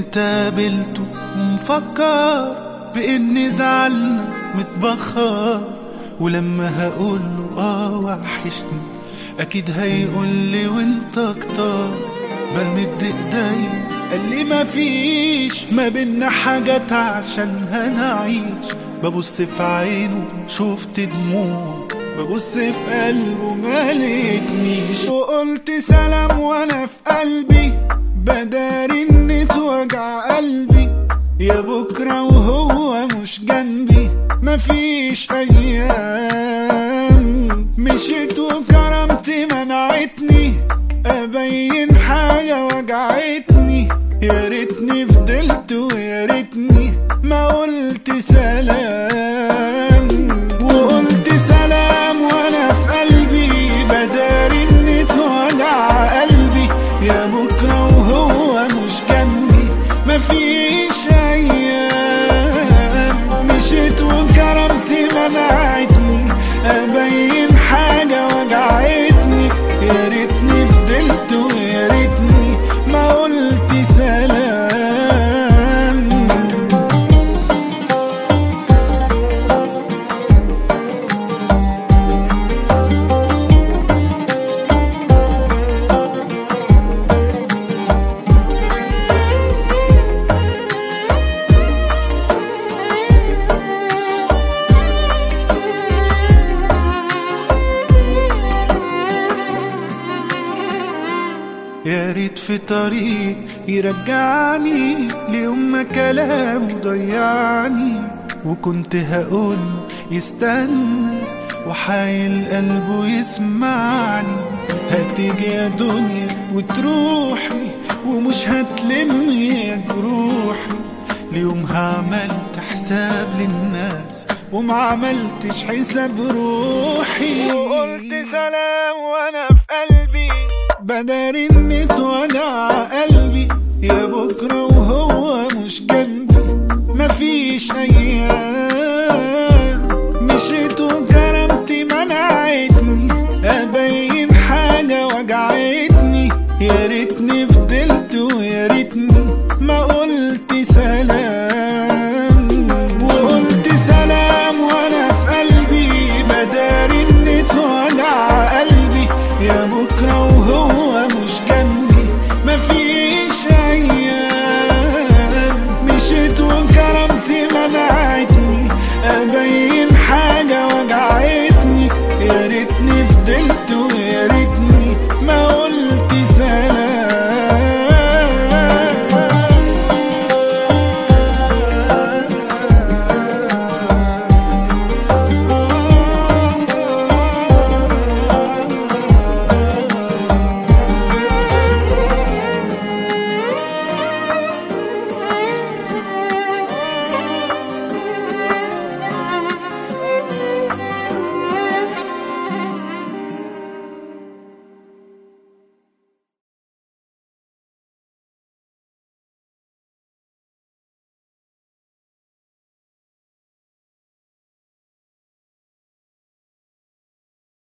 وصرت قابلته ومفكر بإني زعلنا متبخر، ولما هقوله وحشني أكيد هيقولي وانت اكتر. بمد ايديا قالي مفيش ما بينا حاجات عشانها نعيش. ببص في عينه شفت دموع، ببص في قلبه مالتنيش. وقلت سلام وانا في قلبي بداري ان توجع قلبي. يا بكرة وهو مش جنبي مفيش ايام. مشيت وكرامتي منعتني ابين حاجة وجعتني. يا ريتني فضلت ويا ريتني ما قلت سلام. وقلت سلام وانا في قلبي بداري ان توجع قلبي. يا بكرة وهو مش جنبي مفيش ايام. مشيت وكرامتي منعتني ابين حاجة وجعتني. يا ريتني فضلت ويا ريتني ما قلت سلام. يا ريت في طريق يرجعني ليوم ما كلامه ضيعني. وكنت هقول يستنى وحايل قلبه يسمعني. هتيجي يا دنيا وتروحي ومش هتلمي يا جروحي. ليومها عملت حساب للناس وما عملتش حساب روحي. وقلت سلام وانا في قلبي بداري اني توجع